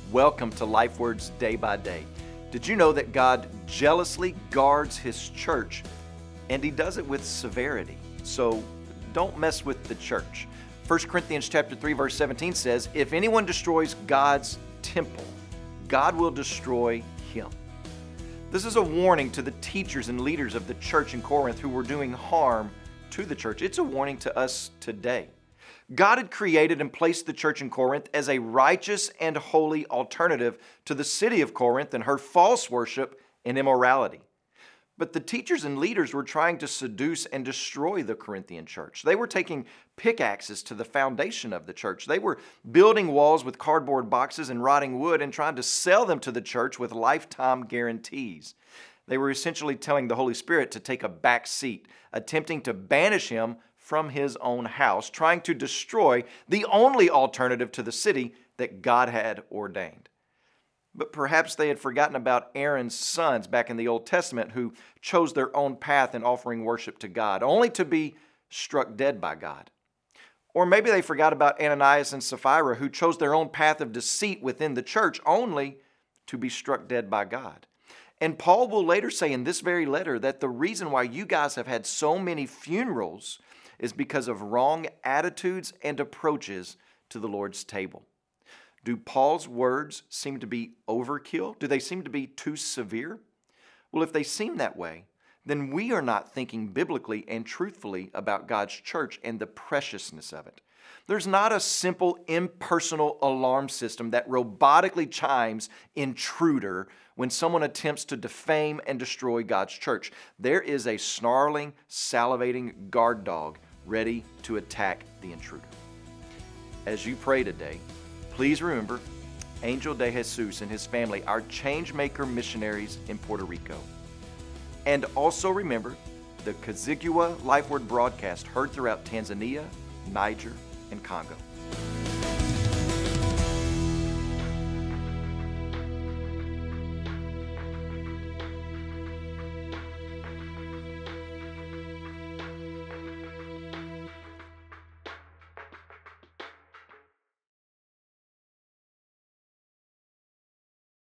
Welcome to Life Words Day by Day. Did you know that God jealously guards His church, and He does it with severity? So don't mess with the church. 1 Corinthians chapter 3, verse 17 says, if anyone destroys God's temple, God will destroy him. This is a warning to the teachers and leaders of the church in Corinth who were doing harm to the church. It's a warning to us today. God had created and placed the church in Corinth as a righteous and holy alternative to the city of Corinth and her false worship and immorality. But the teachers and leaders were trying to seduce and destroy the Corinthian church. They were taking pickaxes to the foundation of the church. They were building walls with cardboard boxes and rotting wood and trying to sell them to the church with lifetime guarantees. They were essentially telling the Holy Spirit to take a back seat, attempting to banish Him from His own house, trying to destroy the only alternative to the city that God had ordained. But perhaps they had forgotten about Aaron's sons back in the Old Testament who chose their own path in offering worship to God, only to be struck dead by God. Or maybe they forgot about Ananias and Sapphira who chose their own path of deceit within the church, only to be struck dead by God. And Paul will later say in this very letter that the reason why you guys have had so many funerals is because of wrong attitudes and approaches to the Lord's table. Do Paul's words seem to be overkill? Do they seem to be too severe? Well, if they seem that way, then we are not thinking biblically and truthfully about God's church and the preciousness of it. There's not a simple impersonal alarm system that robotically chimes intruder when someone attempts to defame and destroy God's church. There is a snarling, salivating guard dog ready to attack the intruder. As you pray today, please remember Angel de Jesus and his family, our Changemaker missionaries in Puerto Rico. And also remember the Kizigua Life Word broadcast heard throughout Tanzania, Niger, and Congo.